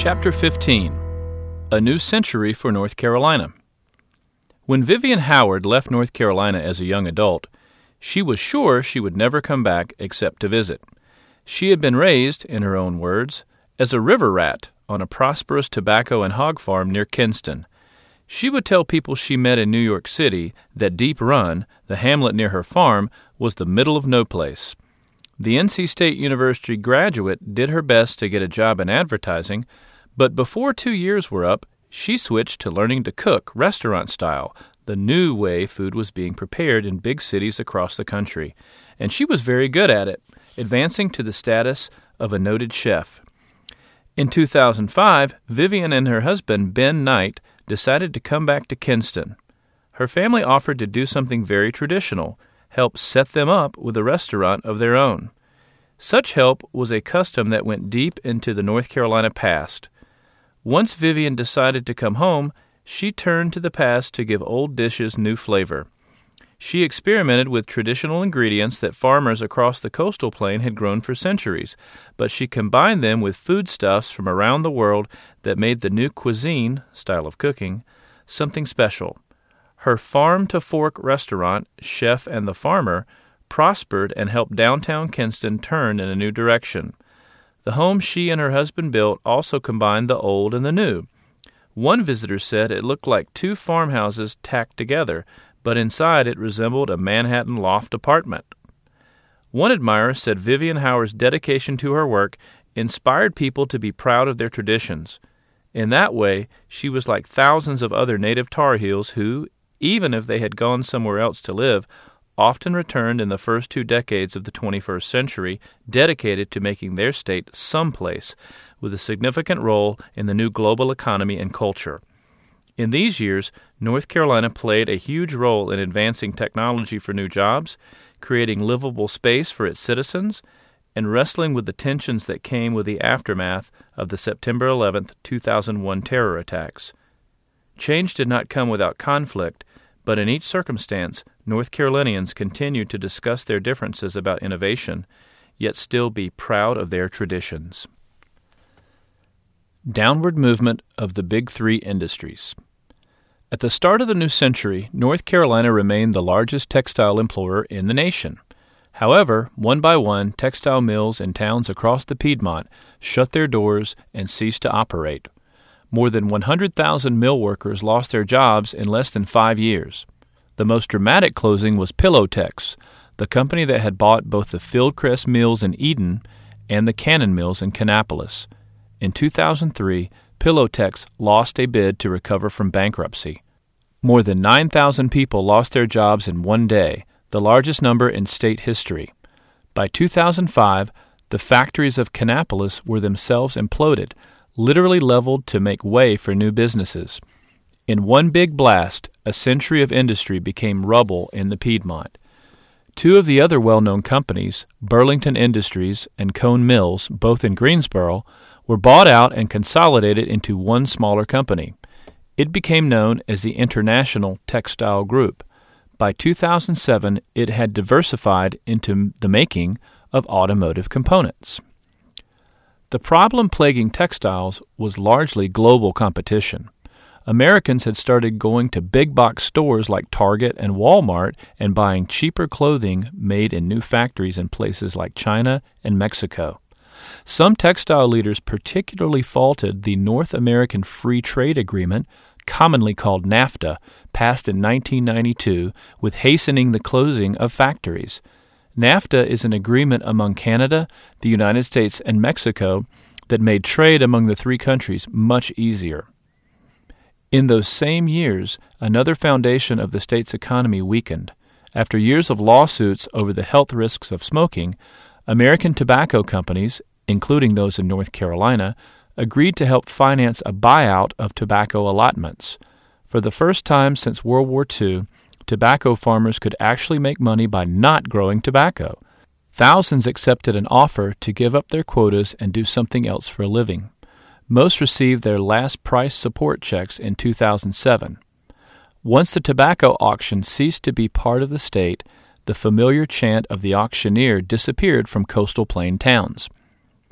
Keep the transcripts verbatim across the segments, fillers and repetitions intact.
Chapter fifteen. A New Century for North Carolina. When Vivian Howard left North Carolina as a young adult, she was sure she would never come back except to visit. She had been raised, in her own words, as a river rat on a prosperous tobacco and hog farm near Kinston. She would tell people she met in New York City that Deep Run, the hamlet near her farm, was the middle of no place. The N C State University graduate did her best to get a job in advertising, but before two years were up, she switched to learning to cook restaurant style, the new way food was being prepared in big cities across the country. And she was very good at it, advancing to the status of a noted chef. In two thousand five, Vivian and her husband, Ben Knight, decided to come back to Kinston. Her family offered to do something very traditional, help set them up with a restaurant of their own. Such help was a custom that went deep into the North Carolina past. Once Vivian decided to come home, she turned to the past to give old dishes new flavor. She experimented with traditional ingredients that farmers across the coastal plain had grown for centuries, but she combined them with foodstuffs from around the world that made the new cuisine, style of cooking, something special. Her farm-to-fork restaurant, Chef and the Farmer, prospered and helped downtown Kinston turn in a new direction. The home she and her husband built also combined the old and the new. One visitor said it looked like two farmhouses tacked together, but inside it resembled a Manhattan loft apartment. One admirer said Vivian Howard's dedication to her work inspired people to be proud of their traditions. In that way, she was like thousands of other native Tar Heels who, even if they had gone somewhere else to live, often returned in the first two decades of the twenty-first century, dedicated to making their state someplace with a significant role in the new global economy and culture. In these years, North Carolina played a huge role in advancing technology for new jobs, creating livable space for its citizens, and wrestling with the tensions that came with the aftermath of the September eleventh, two thousand one terror attacks. Change did not come without conflict, but in each circumstance, North Carolinians continued to discuss their differences about innovation, yet still be proud of their traditions. Downward movement of the Big Three industries. At the start of the new century, North Carolina remained the largest textile employer in the nation. However, one by one, textile mills in towns across the Piedmont shut their doors and ceased to operate. More than one hundred thousand mill workers lost their jobs in less than five years. The most dramatic closing was Pillowtex, the company that had bought both the Fieldcrest mills in Eden and the Cannon mills in Kannapolis. In two thousand three, Pillowtex lost a bid to recover from bankruptcy. More than nine thousand people lost their jobs in one day, the largest number in state history. By two thousand five, the factories of Kannapolis were themselves imploded, literally leveled to make way for new businesses. In one big blast, a century of industry became rubble in the Piedmont. Two of the other well-known companies, Burlington Industries and Cone Mills, both in Greensboro, were bought out and consolidated into one smaller company. It became known as the International Textile Group. By two thousand seven, it had diversified into the making of automotive components. The problem plaguing textiles was largely global competition. Americans had started going to big-box stores like Target and Walmart and buying cheaper clothing made in new factories in places like China and Mexico. Some textile leaders particularly faulted the North American Free Trade Agreement, commonly called NAFTA, passed in nineteen ninety-two, with hastening the closing of factories. NAFTA is an agreement among Canada, the United States, and Mexico that made trade among the three countries much easier. In those same years, another foundation of the state's economy weakened. After years of lawsuits over the health risks of smoking, American tobacco companies, including those in North Carolina, agreed to help finance a buyout of tobacco allotments. For the first time since World War Two, tobacco farmers could actually make money by not growing tobacco. Thousands accepted an offer to give up their quotas and do something else for a living. Most received their last price support checks in two thousand seven. Once the tobacco auction ceased to be part of the state, the familiar chant of the auctioneer disappeared from coastal plain towns.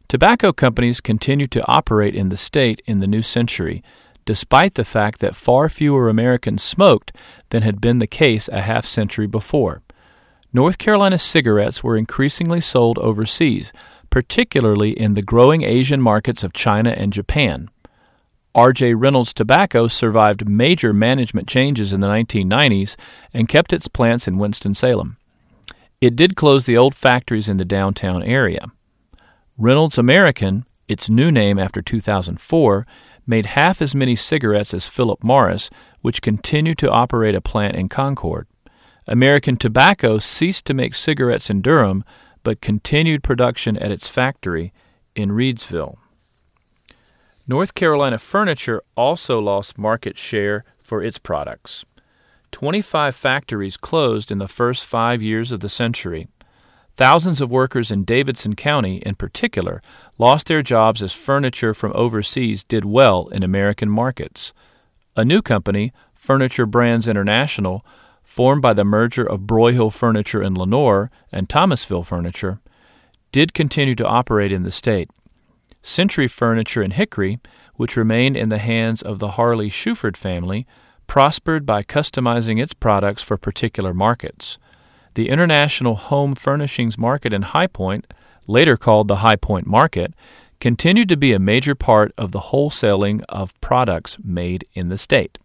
Tobacco companies continued to operate in the state in the new century, despite the fact that far fewer Americans smoked than had been the case a half-century before. North Carolina cigarettes were increasingly sold overseas, particularly in the growing Asian markets of China and Japan. R J Reynolds Tobacco survived major management changes in the nineteen nineties and kept its plants in Winston-Salem. It did close the old factories in the downtown area. Reynolds American, its new name after two thousand four, made half as many cigarettes as Philip Morris, which continued to operate a plant in Concord. American Tobacco ceased to make cigarettes in Durham, but continued production at its factory in Reidsville. North Carolina Furniture also lost market share for its products. twenty-five factories closed in the first five years of the century. Thousands of workers in Davidson County, in particular, lost their jobs as furniture from overseas did well in American markets. A new company, Furniture Brands International, formed by the merger of Broyhill Furniture in Lenoir and Thomasville Furniture, did continue to operate in the state. Century Furniture in Hickory, which remained in the hands of the Harley Shuford family, prospered by customizing its products for particular markets. The international home furnishings market in High Point, later called the High Point Market, continued to be a major part of the wholesaling of products made in the state.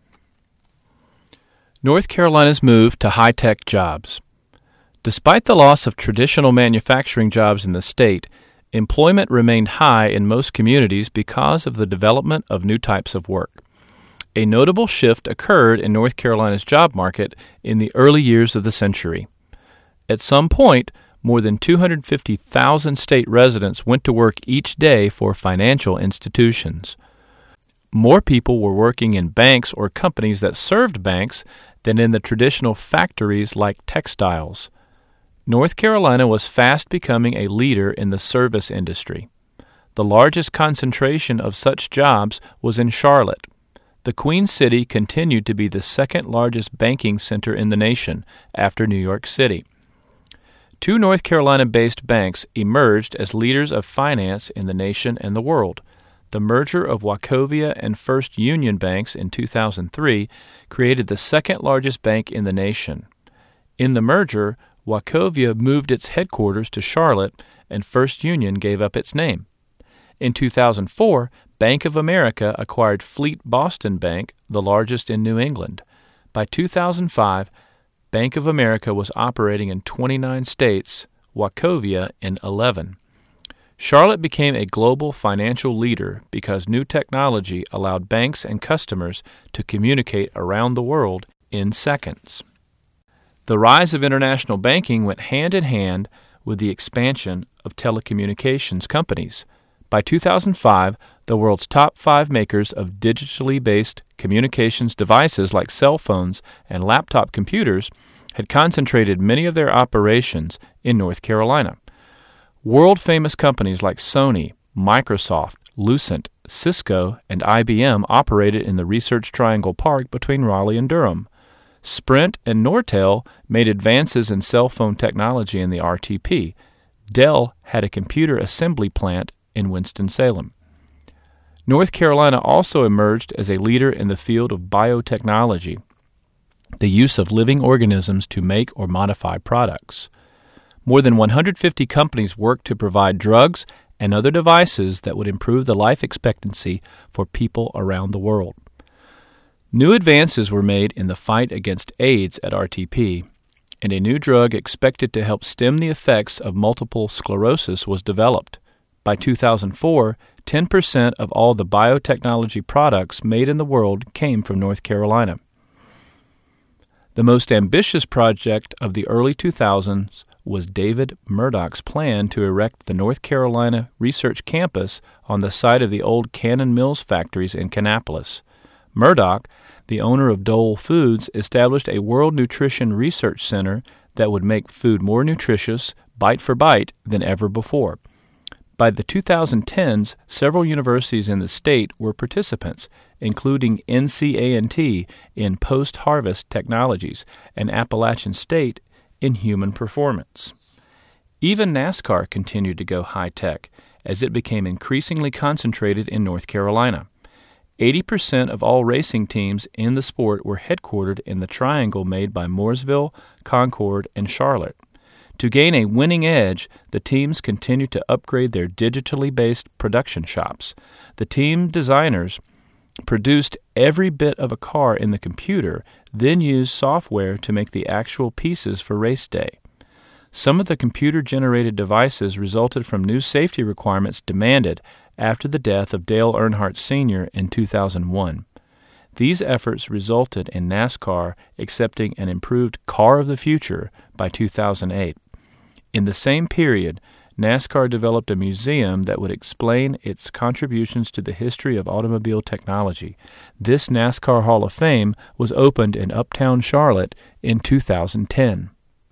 North Carolina's move to high-tech jobs. Despite the loss of traditional manufacturing jobs in the state, employment remained high in most communities because of the development of new types of work. A notable shift occurred in North Carolina's job market in the early years of the century. At some point, more than two hundred fifty thousand state residents went to work each day for financial institutions. More people were working in banks or companies that served banks than in the traditional factories like textiles. North Carolina was fast becoming a leader in the service industry. The largest concentration of such jobs was in Charlotte. The Queen City continued to be the second largest banking center in the nation, after New York City. Two North Carolina-based banks emerged as leaders of finance in the nation and the world. The merger of Wachovia and First Union Banks in two thousand three created the second largest bank in the nation. In the merger, Wachovia moved its headquarters to Charlotte, and First Union gave up its name. In two thousand four, Bank of America acquired Fleet Boston Bank, the largest in New England. By two thousand five, Bank of America was operating in twenty-nine states, Wachovia in eleven. Charlotte became a global financial leader because new technology allowed banks and customers to communicate around the world in seconds. The rise of international banking went hand in hand with the expansion of telecommunications companies. By two thousand five, the world's top five makers of digitally based communications devices like cell phones and laptop computers had concentrated many of their operations in North Carolina. World-famous companies like Sony, Microsoft, Lucent, Cisco, and I B M operated in the Research Triangle Park between Raleigh and Durham. Sprint and Nortel made advances in cell phone technology in the R T P. Dell had a computer assembly plant in Winston-Salem. North Carolina also emerged as a leader in the field of biotechnology, the use of living organisms to make or modify products. More than one hundred fifty companies worked to provide drugs and other devices that would improve the life expectancy for people around the world. New advances were made in the fight against AIDS at R T P, and a new drug expected to help stem the effects of multiple sclerosis was developed. By two thousand four, ten percent of all the biotechnology products made in the world came from North Carolina. The most ambitious project of the early two thousands was David Murdoch's plan to erect the North Carolina Research Campus on the site of the old Cannon Mills factories in Kannapolis. Murdoch, the owner of Dole Foods, established a World Nutrition Research Center that would make food more nutritious, bite for bite, than ever before. By the twenty tens, several universities in the state were participants, including N C A N T in post-harvest technologies and Appalachian State in human performance. Even NASCAR continued to go high-tech as it became increasingly concentrated in North Carolina. eighty percent of all racing teams in the sport were headquartered in the triangle made by Mooresville, Concord, and Charlotte. To gain a winning edge, the teams continued to upgrade their digitally based production shops. The team designers produced every bit of a car in the computer, then used software to make the actual pieces for race day. Some of the computer-generated devices resulted from new safety requirements demanded after the death of Dale Earnhardt Senior in two thousand one. These efforts resulted in NASCAR accepting an improved Car of the Future by two thousand eight. In the same period, NASCAR developed a museum that would explain its contributions to the history of automobile technology. This NASCAR Hall of Fame was opened in Uptown Charlotte in two thousand ten.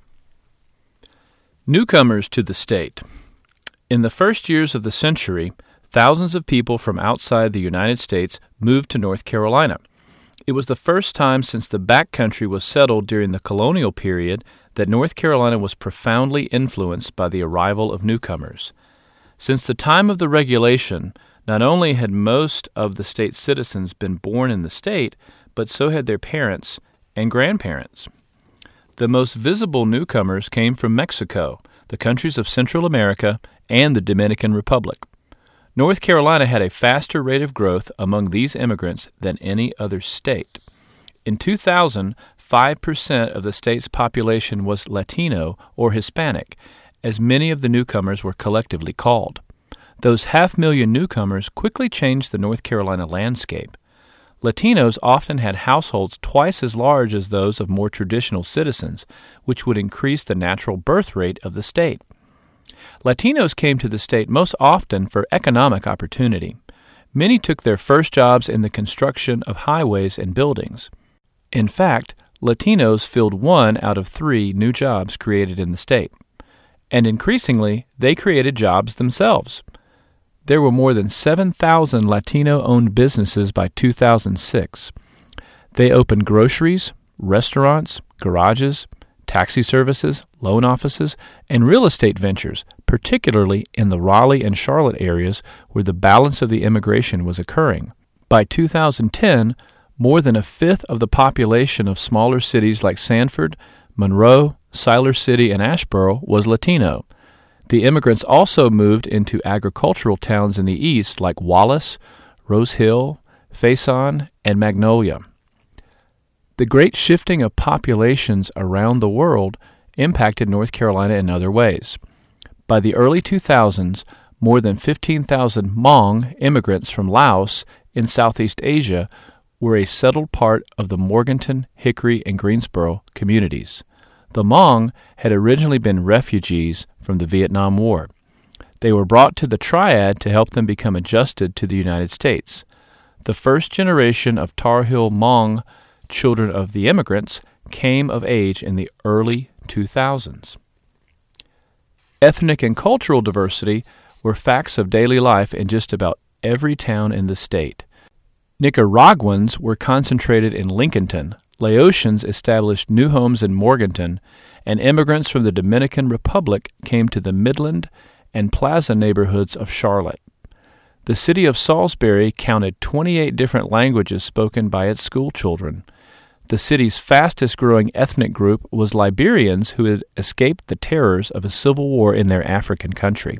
Newcomers to the state. In the first years of the century, thousands of people from outside the United States moved to North Carolina. It was the first time since the backcountry was settled during the colonial period that North Carolina was profoundly influenced by the arrival of newcomers. Since the time of the regulation, not only had most of the state's citizens been born in the state, but so had their parents and grandparents. The most visible newcomers came from Mexico, the countries of Central America, and the Dominican Republic. North Carolina had a faster rate of growth among these immigrants than any other state. In two thousand, five percent of the state's population was Latino or Hispanic, as many of the newcomers were collectively called. Those half-million newcomers quickly changed the North Carolina landscape. Latinos often had households twice as large as those of more traditional citizens, which would increase the natural birth rate of the state. Latinos came to the state most often for economic opportunity. Many took their first jobs in the construction of highways and buildings. In fact, Latinos filled one out of three new jobs created in the state. And increasingly, they created jobs themselves. There were more than seven thousand Latino-owned businesses by two thousand six. They opened groceries, restaurants, garages, taxi services, loan offices, and real estate ventures, particularly in the Raleigh and Charlotte areas where the balance of the immigration was occurring. By two thousand ten, more than a fifth of the population of smaller cities like Sanford, Monroe, Siler City, and Asheboro was Latino. The immigrants also moved into agricultural towns in the east like Wallace, Rose Hill, Faison, and Magnolia. The great shifting of populations around the world impacted North Carolina in other ways. By the early two thousands, more than fifteen thousand Hmong immigrants from Laos in Southeast Asia were a settled part of the Morganton, Hickory, and Greensboro communities. The Hmong had originally been refugees from the Vietnam War. They were brought to the Triad to help them become adjusted to the United States. The first generation of Tar Heel Hmong children of the immigrants came of age in the early two thousands. Ethnic and cultural diversity were facts of daily life in just about every town in the state. Nicaraguans were concentrated in Lincolnton, Laotians established new homes in Morganton, and immigrants from the Dominican Republic came to the Midland and Plaza neighborhoods of Charlotte. The city of Salisbury counted twenty-eight different languages spoken by its schoolchildren. The city's fastest-growing ethnic group was Liberians who had escaped the terrors of a civil war in their African country.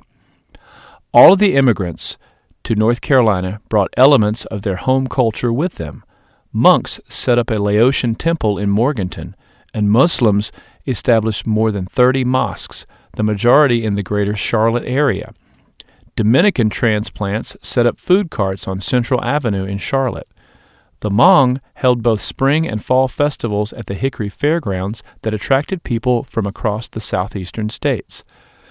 All of the immigrants to North Carolina brought elements of their home culture with them. Monks set up a Laotian temple in Morganton, and Muslims established more than thirty mosques, the majority in the greater Charlotte area. Dominican transplants set up food carts on Central Avenue in Charlotte. The Hmong held both spring and fall festivals at the Hickory Fairgrounds that attracted people from across the southeastern states.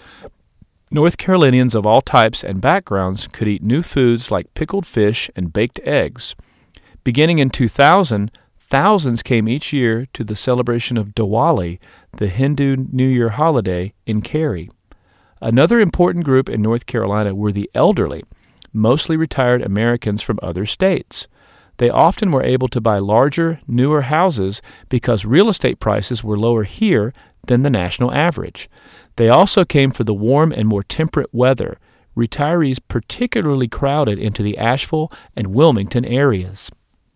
North Carolinians of all types and backgrounds could eat new foods like pickled fish and baked eggs. Beginning in two thousand, thousands came each year to the celebration of Diwali, the Hindu New Year holiday, in Cary. Another important group in North Carolina were the elderly, mostly retired Americans from other states. they often were able to buy larger, newer houses because real estate prices were lower here than the national average. They also came for the warm and more temperate weather. Retirees particularly crowded into the Asheville and Wilmington areas.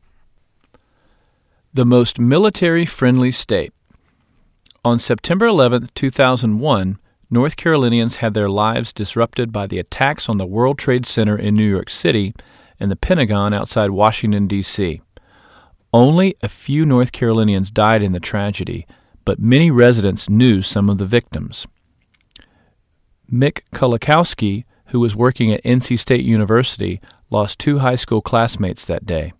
The most military-friendly state. On September eleventh, two thousand one, North Carolinians had their lives disrupted by the attacks on the World Trade Center in New York City and the Pentagon outside Washington, D C Only a few North Carolinians died in the tragedy, but many residents knew some of the victims. Mick Kulikowski, who was working at N C State University, lost two high school classmates that day.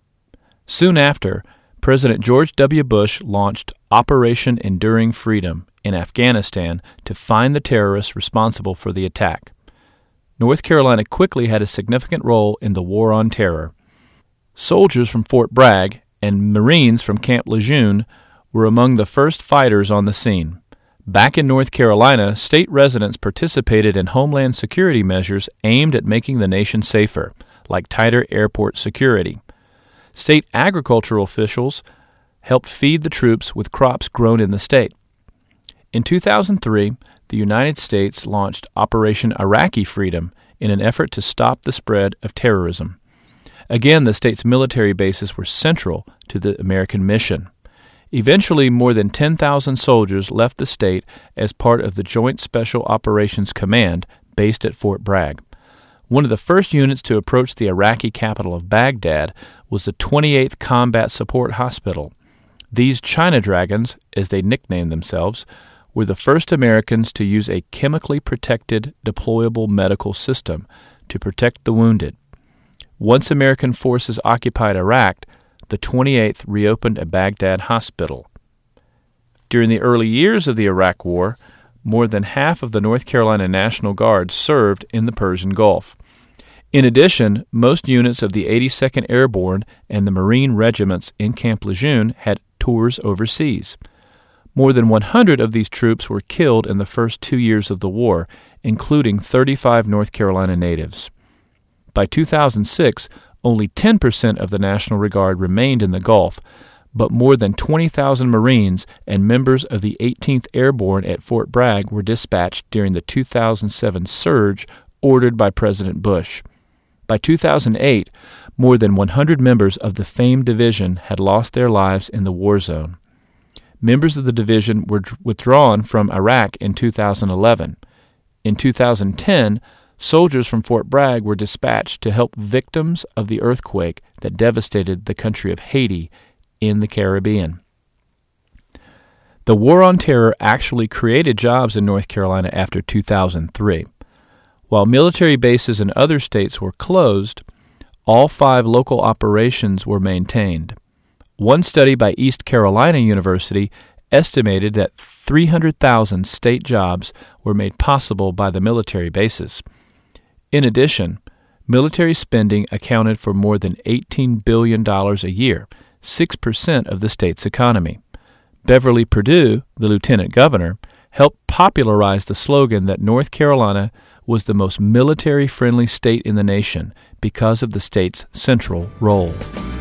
Soon after, President George W. Bush launched Operation Enduring Freedom in Afghanistan to find the terrorists responsible for the attack. North Carolina quickly had a significant role in the War on Terror. Soldiers from Fort Bragg and Marines from Camp Lejeune were among the first fighters on the scene. Back in North Carolina, state residents participated in homeland security measures aimed at making the nation safer, like tighter airport security. State agricultural officials helped feed the troops with crops grown in the state. In two thousand three, the United States launched Operation Iraqi Freedom in an effort to stop the spread of terrorism. Again, the state's military bases were central to the American mission. Eventually, more than ten thousand soldiers left the state as part of the Joint Special Operations Command based at Fort Bragg. One of the first units to approach the Iraqi capital of Baghdad was the twenty-eighth Combat Support Hospital. These China Dragons, as they nicknamed themselves, were the first Americans to use a chemically protected deployable medical system to protect the wounded. Once American forces occupied Iraq, the twenty-eighth reopened a Baghdad hospital. During the early years of the Iraq War, more than half of the North Carolina National Guard served in the Persian Gulf. In addition, most units of the eighty-second Airborne and the Marine regiments in Camp Lejeune had tours overseas. More than one hundred of these troops were killed in the first two years of the war, including thirty-five North Carolina natives. By two thousand six, only ten percent of the National Guard remained in the Gulf, but more than twenty thousand Marines and members of the eighteenth Airborne at Fort Bragg were dispatched during the two thousand seven surge ordered by President Bush. By two thousand eight, more than one hundred members of the famed division had lost their lives in the war zone. Members of the division were withdrawn from Iraq in two thousand eleven. In two thousand ten, soldiers from Fort Bragg were dispatched to help victims of the earthquake that devastated the country of Haiti in the Caribbean. The War on Terror actually created jobs in North Carolina after two thousand three. While military bases in other states were closed, all five local operations were maintained. One study by East Carolina University estimated that three hundred thousand state jobs were made possible by the military bases. In addition, military spending accounted for more than eighteen billion dollars a year, six percent of the state's economy. Beverly Perdue, the lieutenant governor, helped popularize the slogan that North Carolina was the most military-friendly state in the nation because of the state's central role.